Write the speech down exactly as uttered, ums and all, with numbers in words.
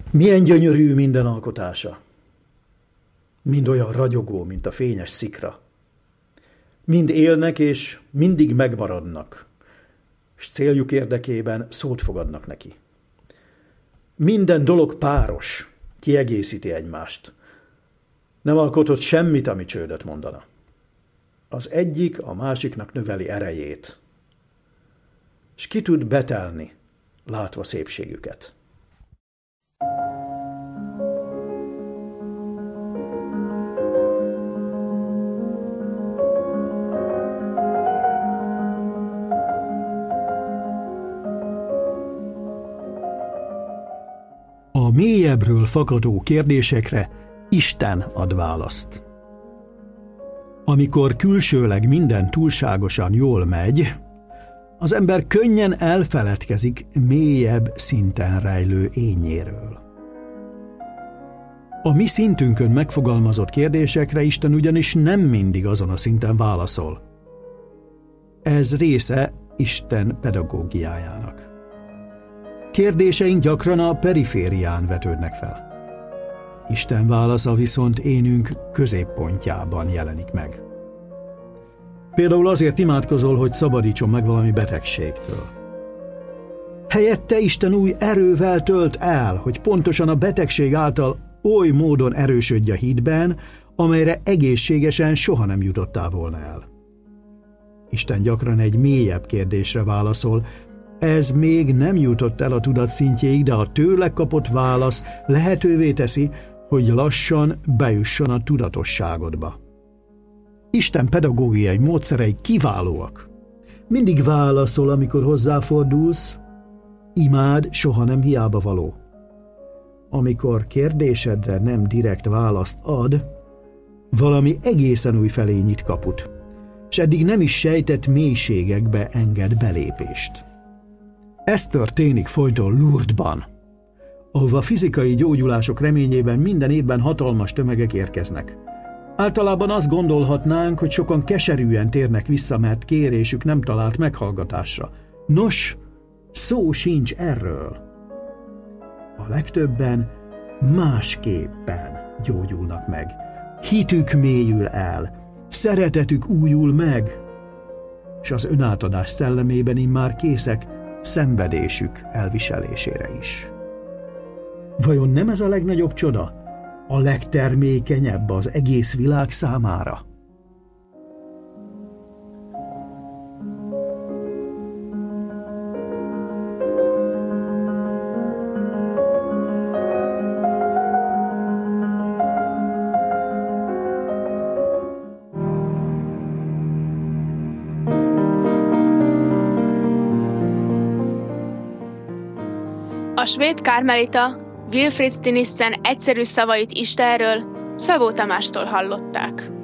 Milyen gyönyörű minden alkotása. Mind olyan ragyogó, mint a fényes szikra. Mind élnek és mindig megmaradnak, s céljuk érdekében szót fogadnak neki. Minden dolog páros, kiegészíti egymást. Nem alkotott semmit, ami csődöt mondana. Az egyik a másiknak növeli erejét, s ki tud betelni, látva szépségüket. A mélyebbről fakadó kérdésekre Isten ad választ. Amikor külsőleg minden túlságosan jól megy, az ember könnyen elfeledkezik mélyebb szinten rejlő énjéről. A mi szintünkön megfogalmazott kérdésekre Isten ugyanis nem mindig azon a szinten válaszol. Ez része Isten pedagógiájának. Kérdéseink gyakran a periférián vetődnek fel. Isten válasza viszont énünk középpontjában jelenik meg. Például azért imádkozol, hogy szabadítson meg valami betegségtől. Helyette Isten új erővel tölt el, hogy pontosan a betegség által oly módon erősödj a hitben, amelyre egészségesen soha nem jutottál volna el. Isten gyakran egy mélyebb kérdésre válaszol. Ez még nem jutott el a tudat szintjéig, de a tőle kapott válasz lehetővé teszi, hogy lassan bejusson a tudatosságodba. Isten pedagógiai módszerei kiválóak. Mindig válaszol, amikor hozzáfordulsz, imád soha nem hiába való. Amikor kérdésedre nem direkt választ ad, valami egészen új felé nyit kaput, s eddig nem is sejtett mélységekbe enged belépést. Ez történik folyton Lourdesban, ahova fizikai gyógyulások reményében minden évben hatalmas tömegek érkeznek. Általában azt gondolhatnánk, hogy sokan keserűen térnek vissza, mert kérésük nem talált meghallgatásra. Nos, szó sincs erről. A legtöbben másképpen gyógyulnak meg. Hitük mélyül el, szeretetük újul meg, és az önátadás szellemében immár készek szenvedésük elviselésére is. Vajon nem ez a legnagyobb csoda? A legtermékenyebb az egész világ számára? A svéd kármelita Wilfrid Stinissen egyszerű szavait Istenről Szabó Tamástól hallották.